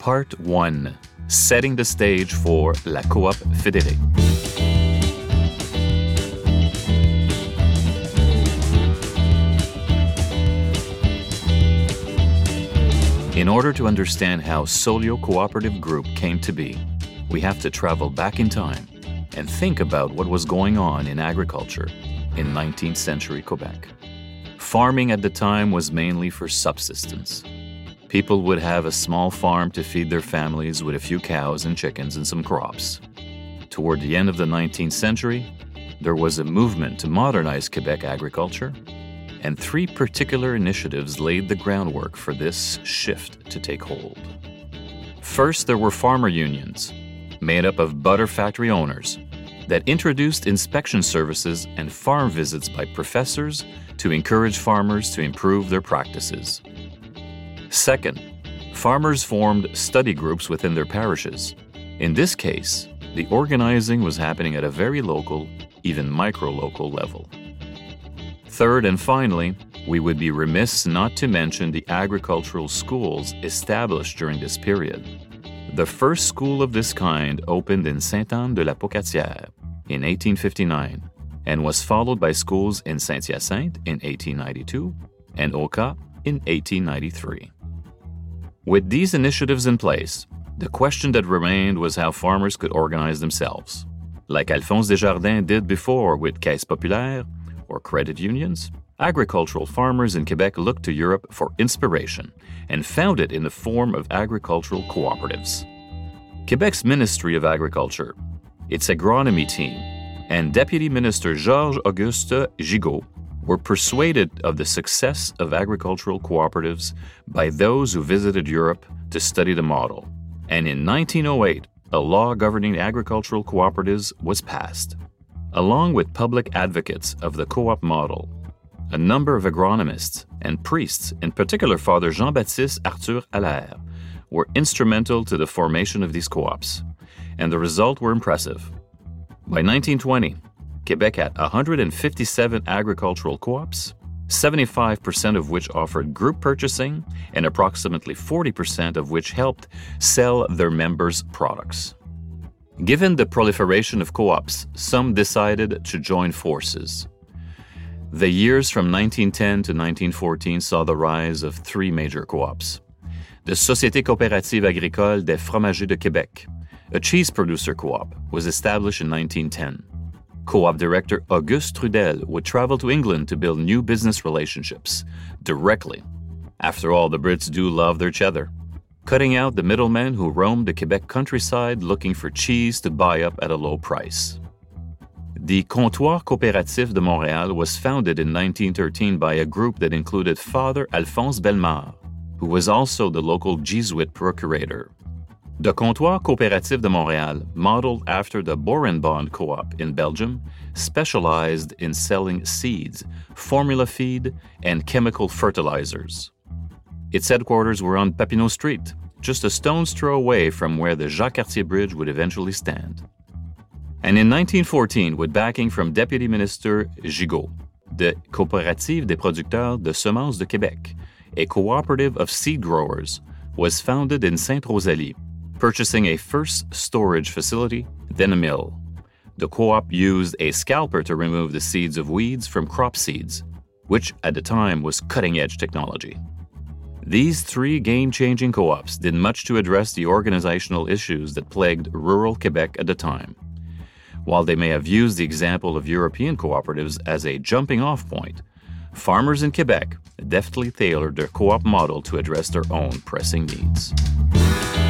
Part 1. Setting the stage for La Coop Fédérée. In order to understand how Solio Cooperative Group came to be, we have to travel back in time and think about what was going on in agriculture in 19th century Quebec. Farming at the time was mainly for subsistence. People would have a small farm to feed their families with a few cows and chickens and some crops. Toward the end of the 19th century, there was a movement to modernize Quebec agriculture, and three particular initiatives laid the groundwork for this shift to take hold. First, there were farmer unions, made up of butter factory owners, that introduced inspection services and farm visits by professors to encourage farmers to improve their practices. Second, farmers formed study groups within their parishes. In this case, the organizing was happening at a very local, even micro-local level. Third and finally, we would be remiss not to mention the agricultural schools established during this period. The first school of this kind opened in Sainte-Anne-de-la-Pocatière in 1859 and was followed by schools in Saint-Hyacinthe in 1892 and Oka in 1893. With these initiatives in place, the question that remained was how farmers could organize themselves. Like Alphonse Desjardins did before with Caisse Populaire or credit unions, agricultural farmers in Quebec looked to Europe for inspiration and found it in the form of agricultural cooperatives. Quebec's Ministry of Agriculture, its agronomy team, and Deputy Minister Georges-Auguste Gigot were persuaded of the success of agricultural cooperatives by those who visited Europe to study the model. And in 1908, a law governing agricultural cooperatives was passed. Along with public advocates of the co-op model, a number of agronomists and priests, in particular Father Jean-Baptiste Arthur Allaire, were instrumental to the formation of these co-ops, and the results were impressive. By 1920, Quebec had 157 agricultural co-ops, 75% of which offered group purchasing and approximately 40% of which helped sell their members' products. Given the proliferation of co-ops, some decided to join forces. The years from 1910 to 1914 saw the rise of three major co-ops. The Société coopérative agricole des fromagers de Québec, a cheese producer co-op, was established in 1910. Co-op director Auguste Trudel would travel to England to build new business relationships directly. After all, the Brits do love their cheddar. Cutting out the middlemen who roamed the Quebec countryside looking for cheese to buy up at a low price. The Comptoir Coopératif de Montréal was founded in 1913 by a group that included Father Alphonse Bellemare, who was also the local Jesuit procurator. The Comptoir Coopératif de Montréal, modeled after the Boerenbond Co-op in Belgium, specialized in selling seeds, formula feed, and chemical fertilizers. Its headquarters were on Papineau Street, just a stone's throw away from where the Jacques-Cartier Bridge would eventually stand. And in 1914, with backing from Deputy Minister Gigot, the Coopérative des producteurs de semences de Québec, a cooperative of seed growers, was founded in Sainte-Rosalie, purchasing a first storage facility, then a mill. The co-op used a scalper to remove the seeds of weeds from crop seeds, which at the time was cutting-edge technology. These three game-changing co-ops did much to address the organizational issues that plagued rural Quebec at the time. While they may have used the example of European cooperatives as a jumping-off point, farmers in Quebec deftly tailored their co-op model to address their own pressing needs.